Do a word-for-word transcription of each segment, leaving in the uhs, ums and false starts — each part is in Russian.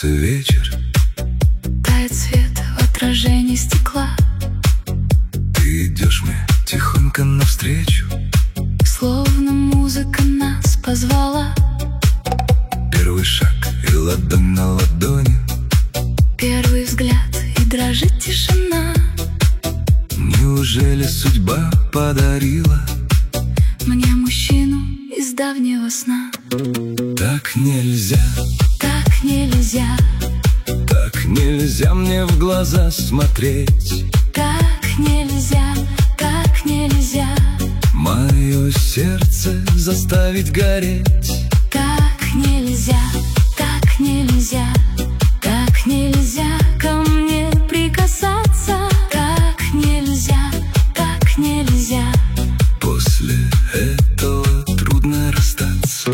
Близится вечер, тает свет в отражении стекла. ты идешь мне тихонько навстречу, Словно музыка нас позвала. первый шаг и ладонь на ладони, Первый взгляд и дрожит тишина. неужели судьба подарила Мне мужчину из давнего сна. так нельзя, Так нельзя, так нельзя мне в глаза смотреть. так нельзя, так нельзя, Мое сердце заставить гореть. так нельзя, так нельзя, так нельзя ко мне прикасаться. Так нельзя, так нельзя. После этого трудно расстаться.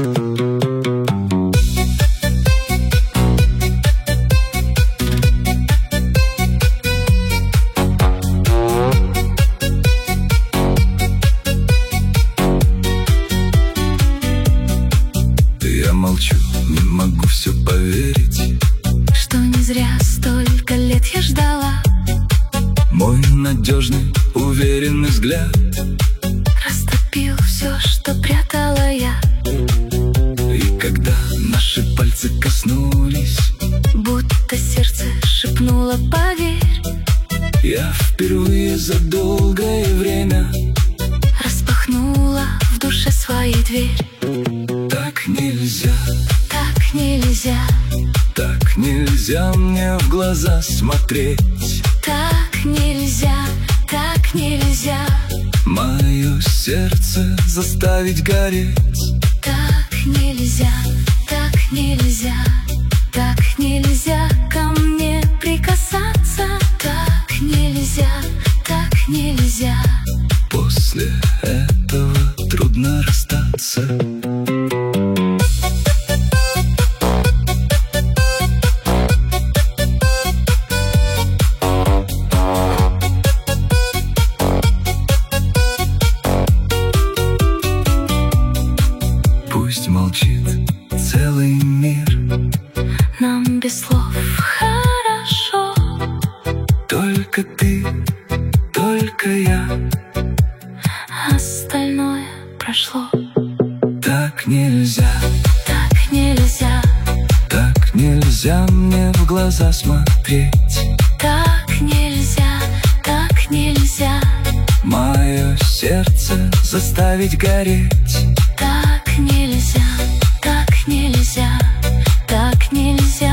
Я молчу, не могу все поверить, Что не зря столько лет я ждала. мой надежный, уверенный взгляд Растопил все, что прятала я. И когда наши пальцы коснулись, Будто сердце шепнуло: поверь. я впервые за долгое время Распахнула в душе своей дверь. так нельзя, Так нельзя, так нельзя мне в глаза смотреть. так нельзя, так нельзя, Мое сердце заставить гореть. так нельзя, так нельзя, так нельзя ко мне прикасаться. Так нельзя, так нельзя. После этого трудно расстаться. Пусть молчит целый мир, Нам без слов хорошо. только ты, только я. Остальное прошло. Так нельзя, Так нельзя, так нельзя мне в глаза смотреть. так нельзя, так нельзя, Мое сердце заставить гореть. так нельзя, так нельзя, так нельзя.